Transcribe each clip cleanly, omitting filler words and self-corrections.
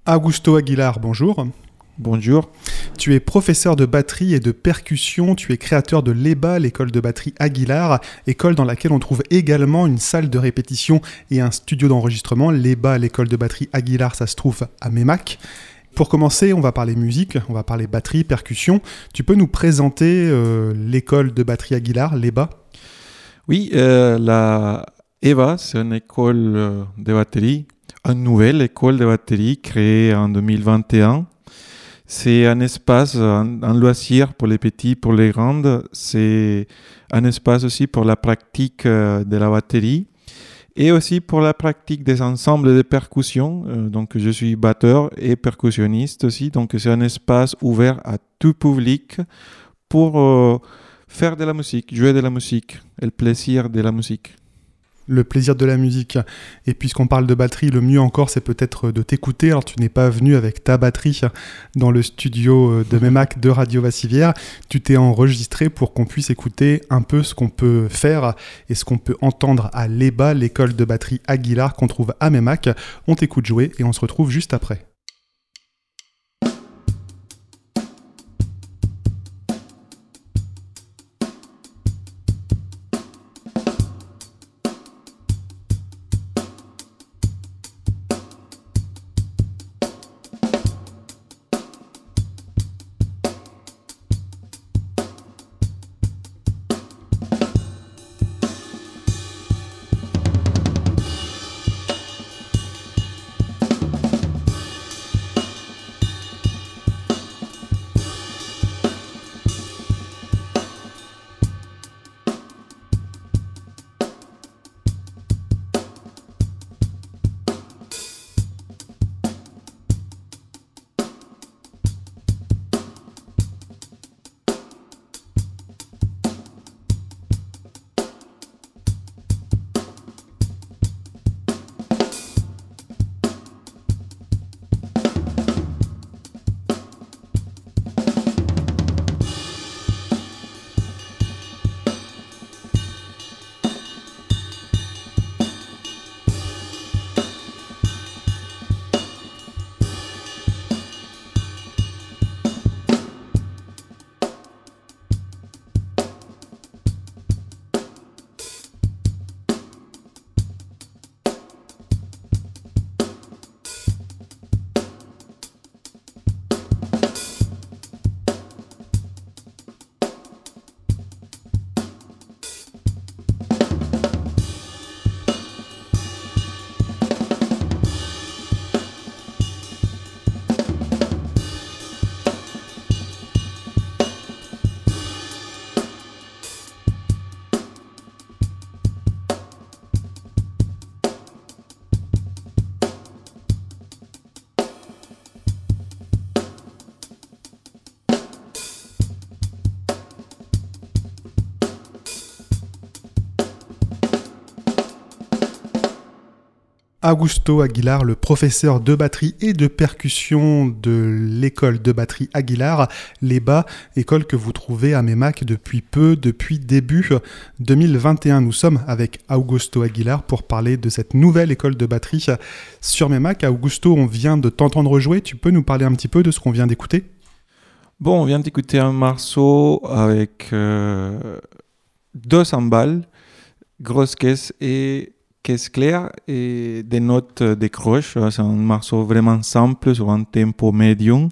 Augusto Aguilar, bonjour. Bonjour. Tu es professeur de batterie et de percussion, tu es créateur de l'EBA, l'école de batterie Aguilar, école dans laquelle on trouve également une salle de répétition et un studio d'enregistrement. L'EBA, l'école de batterie Aguilar, ça se trouve à Meymac. Pour commencer, on va parler musique, on va parler batterie, percussion. Tu peux nous présenter l'école de batterie Aguilar, l'EBA ? Oui, la EBA, c'est une école de batterie, une nouvelle école de batterie créée en 2021. C'est un espace, un loisir pour les petits, pour les grands. C'est un espace aussi pour la pratique de la batterie et aussi pour la pratique des ensembles de percussion. Donc, je suis batteur et percussionniste aussi. Donc, c'est un espace ouvert à tout public pour faire de la musique, jouer de la musique et le plaisir de la musique. Le plaisir de la musique. Et puisqu'on parle de batterie, le mieux encore, c'est peut-être de t'écouter. Alors, tu n'es pas venu avec ta batterie dans le studio de Meymac de Radio Vassivière. Tu t'es enregistré pour qu'on puisse écouter un peu ce qu'on peut faire et ce qu'on peut entendre à l'EBA, l'école de batterie Aguilar qu'on trouve à Meymac. On t'écoute jouer et on se retrouve juste après. Augusto Aguilar, le professeur de batterie et de percussion de l'école de batterie Aguilar, l'EBA, école que vous trouvez à Meymac depuis début 2021. Nous sommes avec Augusto Aguilar pour parler de cette nouvelle école de batterie sur Meymac. Augusto, on vient de t'entendre jouer, tu peux nous parler un petit peu de ce qu'on vient d'écouter ? Bon, on vient d'écouter un morceau avec deux cymbales, grosse caisse et caisse claire et des notes décroches. C'est un morceau vraiment simple sur un tempo médium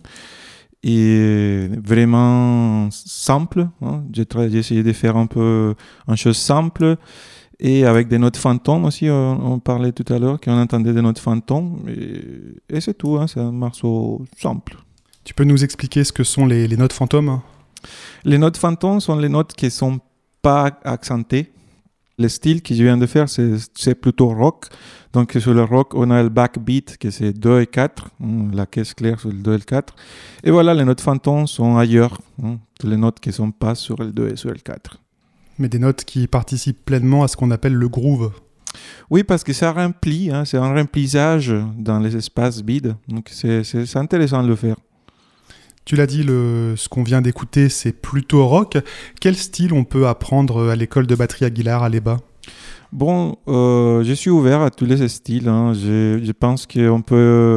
et vraiment simple. J'ai essayé de faire un peu une chose simple et avec des notes fantômes aussi. On parlait tout à l'heure qu'on entendait des notes fantômes et c'est tout. C'est un morceau simple. Tu peux nous expliquer ce que sont les notes fantômes ? Les notes fantômes sont les notes qui ne sont pas accentées. Le style que je viens de faire, c'est plutôt rock. Donc, sur le rock, on a le backbeat, qui c'est 2 et 4. La caisse claire sur le 2 et le 4. Et voilà, les notes fantômes sont ailleurs. Toutes les notes qui ne sont pas sur le 2 et sur le 4. Mais des notes qui participent pleinement à ce qu'on appelle le groove. Oui, parce que ça remplit. C'est un remplissage dans les espaces vides. Donc, c'est intéressant de le faire. Tu l'as dit, ce qu'on vient d'écouter, c'est plutôt rock. Quel style on peut apprendre à l'école de batterie Aguilar à l'EBA ? Bon, je suis ouvert à tous les styles. Je pense qu'on peut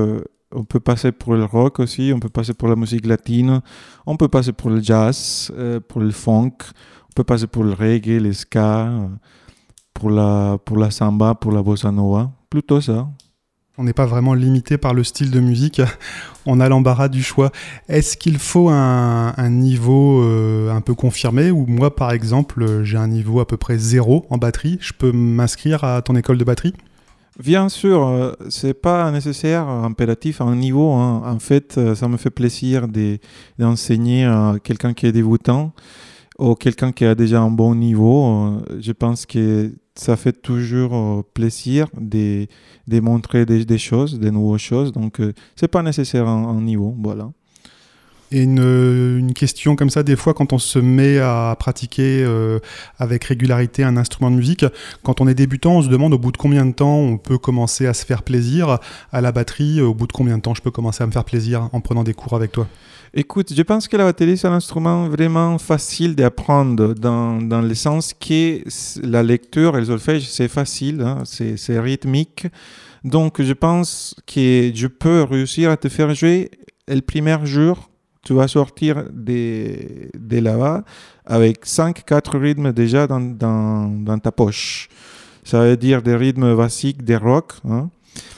On peut passer pour le rock aussi, on peut passer pour la musique latine, on peut passer pour le jazz, pour le funk, on peut passer pour le reggae, le ska, pour la samba, pour la bossa nova, plutôt ça. On n'est pas vraiment limité par le style de musique, on a l'embarras du choix. Est-ce qu'il faut un niveau un peu confirmé, ou moi par exemple j'ai un niveau à peu près 0 en batterie, je peux m'inscrire à ton école de batterie ? Bien sûr, c'est pas nécessaire, impératif, à un niveau, hein. En fait, ça me fait plaisir d'enseigner à quelqu'un qui est débutant ou quelqu'un qui a déjà un bon niveau. Je pense que ça fait toujours plaisir de montrer des choses, des nouvelles choses. Donc, c'est pas nécessaire un niveau, voilà. Et une question comme ça, des fois, quand on se met à pratiquer avec régularité un instrument de musique, quand on est débutant, on se demande au bout de combien de temps on peut commencer à se faire plaisir. À la batterie, au bout de combien de temps je peux commencer à me faire plaisir en prenant des cours avec toi ? Écoute, je pense que la batterie, c'est un instrument vraiment facile d'apprendre dans le sens que la lecture et le solfège, c'est facile, hein, c'est rythmique. Donc, je pense que je peux réussir à te faire jouer le premier jour. Tu vas sortir de là-bas avec 5-4 rythmes déjà dans ta poche. Ça veut dire des rythmes basiques, des rock, hein.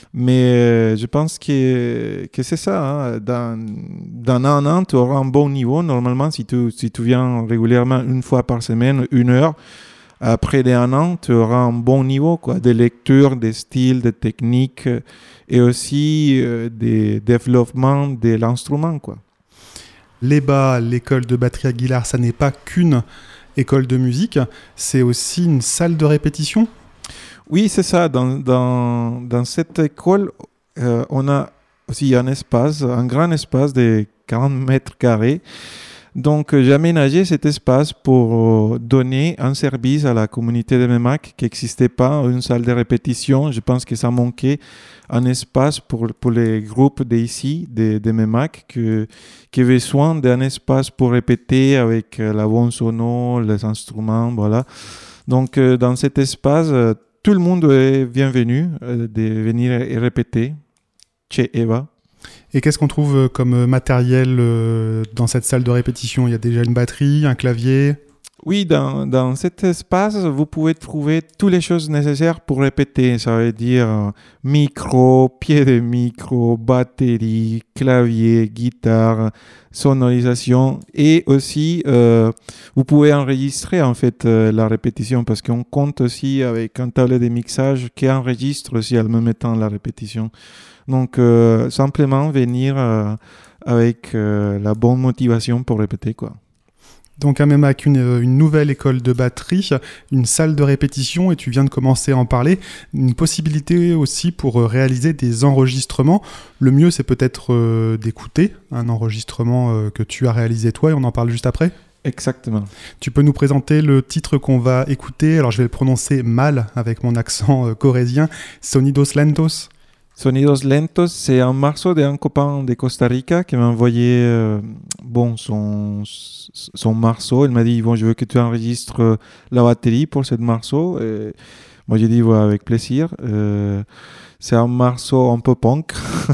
Mais je pense que c'est ça. Hein. Dans un an, tu auras un bon niveau. Normalement, si tu viens régulièrement une fois par semaine, 1 heure, après un an, tu auras un bon niveau, quoi, de lecture, de style, de technique et aussi des développements de l'instrument, quoi. L'EBA, l'école de batterie Aguilar, ça n'est pas qu'une école de musique, c'est aussi une salle de répétition ? Oui, c'est ça. Dans cette école, on a aussi un grand espace de 40 mètres carrés. Donc, j'ai aménagé cet espace pour donner un service à la communauté de MEMAC qui n'existait pas, une salle de répétition. Je pense que ça manquait un espace pour les groupes d'ici, de MEMAC, qui avaient besoin d'un espace pour répéter avec la bonne sono, les instruments, voilà. Donc, dans cet espace, tout le monde est bienvenu de venir et répéter chez Eva. Et qu'est-ce qu'on trouve comme matériel dans cette salle de répétition ? Il y a déjà une batterie, un clavier ? Oui, dans cet espace, vous pouvez trouver toutes les choses nécessaires pour répéter. Ça veut dire micro, pied de micro, batterie, clavier, guitare, sonorisation. Et aussi, vous pouvez enregistrer en fait la répétition parce qu'on compte aussi avec un tablet de mixage qui enregistre aussi en même temps la répétition. Donc, simplement venir avec la bonne motivation pour répéter, quoi. Donc à MEMAC, une nouvelle école de batterie, une salle de répétition, et tu viens de commencer à en parler, une possibilité aussi pour réaliser des enregistrements. Le mieux, c'est peut-être d'écouter un enregistrement que tu as réalisé toi, et on en parle juste après. Exactement. Tu peux nous présenter le titre qu'on va écouter ? Alors je vais le prononcer mal avec mon accent corésien, Sonidos Lentos. Sonidos Lentos, c'est un morceau d'un copain de Costa Rica qui m'a envoyé son morceau. Il m'a dit, bon, je veux que tu enregistres la batterie pour ce morceau. Et moi, j'ai dit, ouais, avec plaisir. C'est un morceau un peu punk.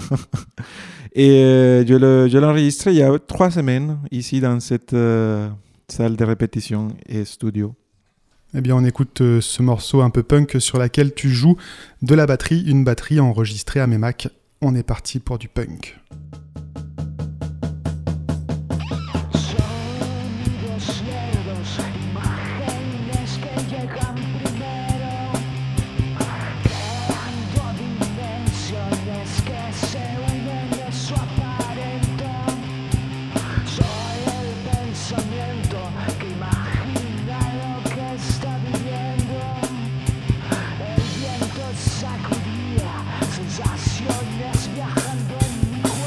Et je l'ai enregistré il y a 3 semaines, ici dans cette salle de répétition et studio. Eh bien, on écoute ce morceau un peu punk sur laquelle tu joues de la batterie, une batterie enregistrée à MEMAC. On est parti pour du punk. Sensaciones viajando en mi cuerpo.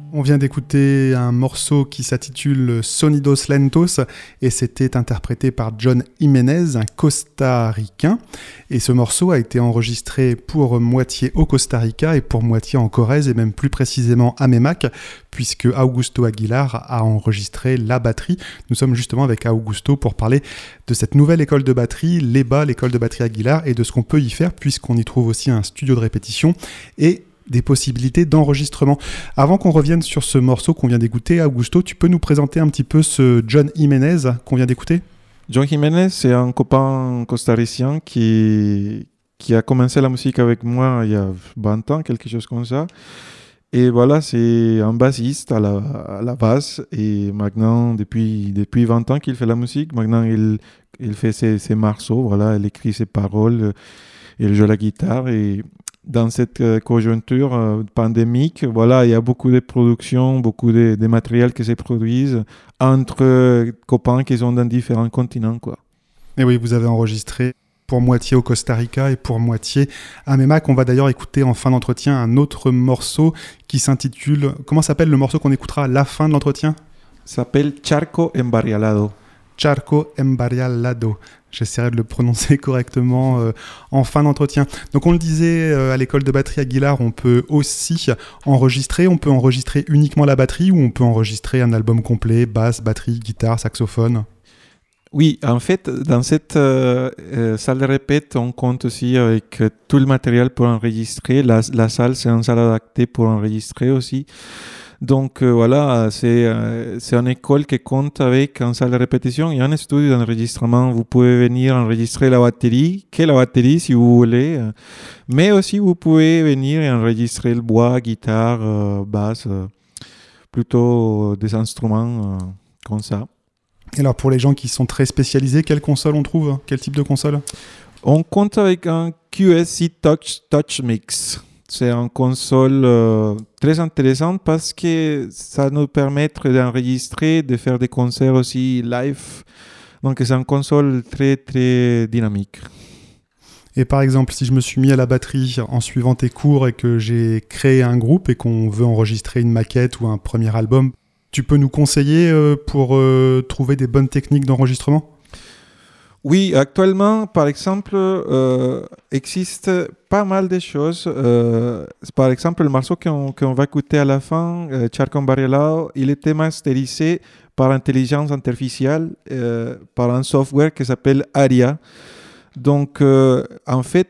On vient d'écouter un morceau qui s'intitule Sonidos Lentos et c'était interprété par John Jiménez, un Costa-Ricain. Et ce morceau a été enregistré pour moitié au Costa Rica et pour moitié en Corrèze et même plus précisément à Memac, puisque Augusto Aguilar a enregistré la batterie. Nous sommes justement avec Augusto pour parler de cette nouvelle école de batterie, l'EBA, l'école de batterie Aguilar, et de ce qu'on peut y faire puisqu'on y trouve aussi un studio de répétition et des possibilités d'enregistrement. Avant qu'on revienne sur ce morceau qu'on vient d'écouter, Augusto, tu peux nous présenter un petit peu ce John Jiménez qu'on vient d'écouter ? John Jiménez, c'est un copain costaricien qui a commencé la musique avec moi il y a 20 ans, quelque chose comme ça. Et voilà, c'est un bassiste à la base. Et maintenant, depuis 20 ans qu'il fait la musique, maintenant il fait ses morceaux, voilà, il écrit ses paroles, il joue la guitare. Et dans cette conjoncture pandémique, voilà, il y a beaucoup de productions, beaucoup de matériel qui se produisent entre copains qui sont dans différents continents, quoi. Et oui, vous avez enregistré pour moitié au Costa Rica et pour moitié à Memac. On va d'ailleurs écouter en fin d'entretien un autre morceau qui s'intitule... Comment s'appelle le morceau qu'on écoutera à la fin de l'entretien ? Ça s'appelle Charco Embarrialado. Charco Embarrialado. J'essaierai de le prononcer correctement en fin d'entretien. Donc on le disait, à l'école de batterie Aguilar, on peut aussi enregistrer. On peut enregistrer uniquement la batterie ou on peut enregistrer un album complet, basse, batterie, guitare, saxophone. Oui, en fait, dans cette salle de répète, on compte aussi avec tout le matériel pour enregistrer. La salle, c'est une salle adaptée pour enregistrer aussi. Donc voilà, c'est une école qui compte avec une salle de répétition et un studio d'enregistrement. Vous pouvez venir enregistrer la batterie si vous voulez, mais aussi vous pouvez venir et enregistrer le bois, guitare, basse, plutôt des instruments comme ça. Et alors pour les gens qui sont très spécialisés, quelle console on trouve ? Quel type de console ? On compte avec un QSC Touch Mix. C'est une console très intéressante parce que ça nous permet d'enregistrer, de faire des concerts aussi live. Donc c'est une console très très dynamique. Et par exemple, si je me suis mis à la batterie en suivant tes cours et que j'ai créé un groupe et qu'on veut enregistrer une maquette ou un premier album, tu peux nous conseiller pour trouver des bonnes techniques d'enregistrement ? Oui, actuellement, par exemple, existe pas mal de choses. Par exemple, le morceau qu'on va écouter à la fin, Charco Embarrialado, il était masterisé par intelligence artificielle, par un software qui s'appelle Aria. Donc, en fait,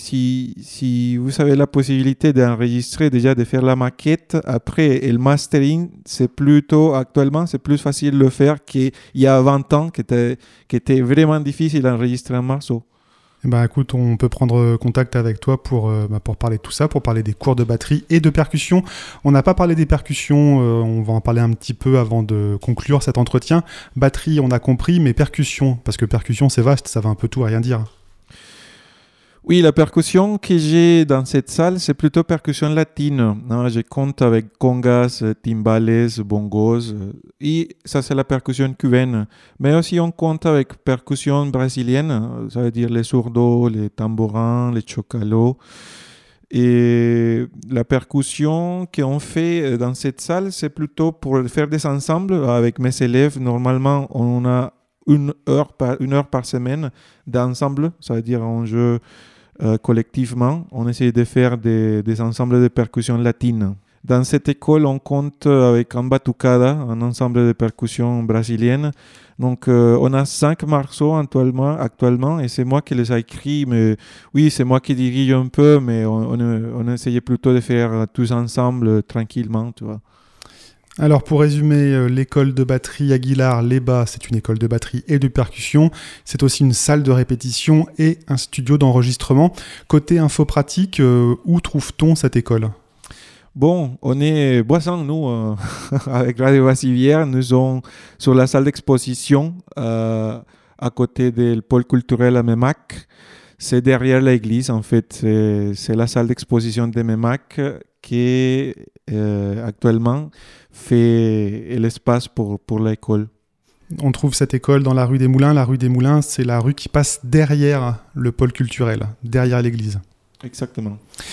si vous avez la possibilité d'enregistrer, déjà de faire la maquette, après, et le mastering, actuellement, c'est plus facile de le faire qu'il y a 20 ans, qui était vraiment difficile d'enregistrer un morceau. Eh ben, écoute, on peut prendre contact avec toi pour parler de tout ça, pour parler des cours de batterie et de percussion. On n'a pas parlé des percussions, on va en parler un petit peu avant de conclure cet entretien. Batterie, on a compris, mais percussion, parce que percussion, c'est vaste, ça va un peu tout à rien dire. Oui, la percussion que j'ai dans cette salle, c'est plutôt percussion latine. Je compte avec congas, timbales, bongos. Et ça, c'est la percussion cubaine. Mais aussi, on compte avec percussion brésilienne. Ça veut dire les surdos, les tambourins, les chocalos. Et la percussion qu'on fait dans cette salle, c'est plutôt pour faire des ensembles avec mes élèves. Normalement, on a une heure par semaine d'ensemble. Ça veut dire on joue collectivement, on essaie de faire des ensembles de percussion latine. Dans cette école, on compte avec un batucada, un ensemble de percussion brésilienne. Donc, on a 5 morceaux actuellement et c'est moi qui les ai écrits. Mais oui, c'est moi qui dirige un peu, mais on essayait plutôt de faire tous ensemble tranquillement, tu vois. Alors pour résumer, l'école de batterie Aguilar, l'EBA, c'est une école de batterie et de percussion. C'est aussi une salle de répétition et un studio d'enregistrement. Côté info pratique, où trouve-t-on cette école ? Bon, on est Boisson, nous, avec Radio Vassivière. Nous sommes sur la salle d'exposition à côté du pôle culturel à Memac. C'est derrière l'église, en fait. C'est la salle d'exposition de Memac qui actuellement fait l'espace pour l'école. On trouve cette école dans la rue des Moulins. La rue des Moulins, c'est la rue qui passe derrière le pôle culturel, derrière l'église. Exactement.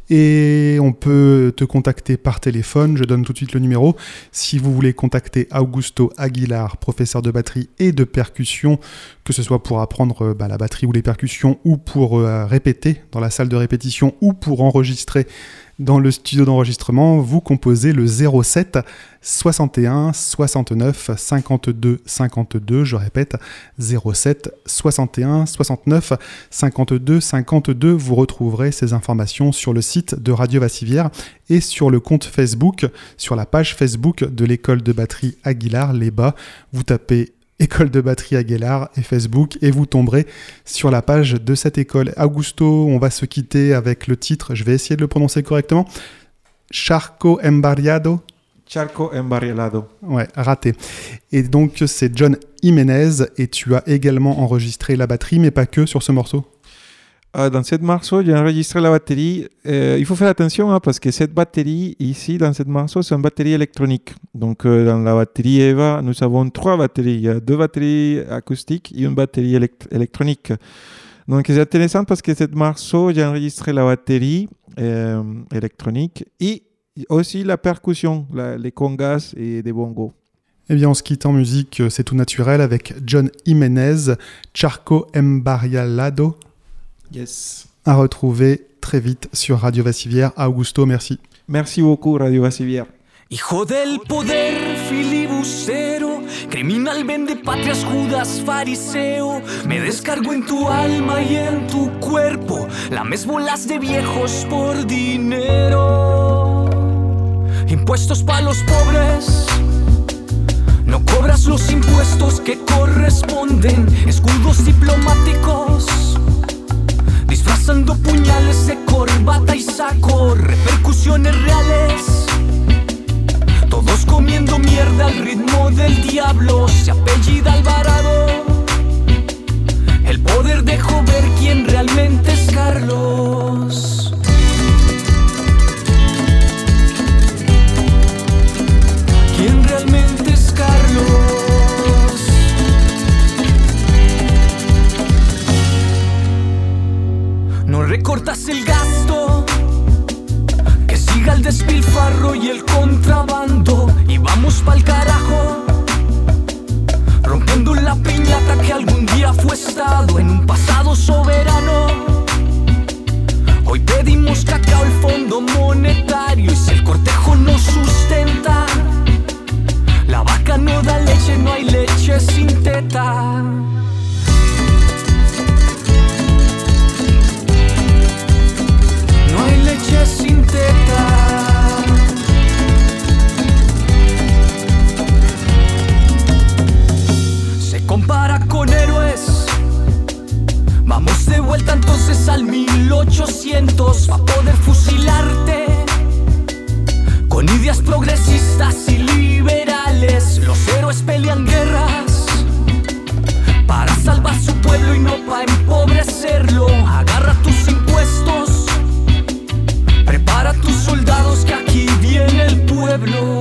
Et on peut te contacter par téléphone, je donne tout de suite le numéro. Si vous voulez contacter Augusto Aguilar, professeur de batterie et de percussion, que ce soit pour apprendre la batterie ou les percussions, ou pour répéter dans la salle de répétition, ou pour enregistrer dans le studio d'enregistrement, vous composez le 07 61 69 52 52, je répète, 07 61 69 52 52. Vous retrouverez ces informations sur le site de Radio Vassivière et sur le compte Facebook, sur la page Facebook de l'école de batterie Aguilar, les bas. Vous tapez École de batterie Aguilar et Facebook et vous tomberez sur la page de cette école. Augusto, on va se quitter avec le titre, je vais essayer de le prononcer correctement, Charco Embarriado. Charco Embarriado. Ouais, raté. Et donc c'est John Jiménez et tu as également enregistré la batterie mais pas que sur ce morceau. Dans cette morceau, j'ai enregistré la batterie. Il faut faire attention parce que cette batterie ici, dans cette morceau, c'est une batterie électronique. Donc, dans la batterie EVA, nous avons 3 batteries. Il y a 2 batteries acoustiques et une batterie électronique. Donc, c'est intéressant parce que cette morceau, j'ai enregistré la batterie électronique et aussi la percussion, les congas et des bongos. Eh bien, on se quitte en musique, c'est tout naturel avec John Jiménez, Charco Embarriado. Yes. À retrouver très vite sur Radio Vassivière. Augusto, merci. Merci beaucoup, Radio Vassivière. Hijo del poder, filibustero, criminal, vende patrias, Judas, fariseo. Me descargo en tu alma y en tu cuerpo, lames bolas de viejos por dinero. Impuestos pa' los pobres, no cobras los impuestos que corresponden. Escudos diplomáticos, disfrazando puñales de corbata y saco, repercusiones reales. Todos comiendo mierda al ritmo del diablo. Se apellida Alvarado. El poder dejó ver quién realmente es Carlos. ¿Quién realmente es Carlos? No recortas el gasto, que siga el despilfarro y el contrabando. Y vamos pa'l carajo, rompiendo la piñata que algún día fue Estado en un pasado soberano. Hoy pedimos cacao al Fondo Monetario y si el cortejo no sustenta, la vaca no da leche, no hay leche sin teta. No hay leche sin teta. Se compara con héroes. Vamos de vuelta entonces al 1800 pa' poder fusilarte con ideas progresistas y liberales. Los héroes pelean guerras para salvar su pueblo y no pa' empobrecerlo. Agarra tus impuestos, prepara tus soldados que aquí viene el pueblo.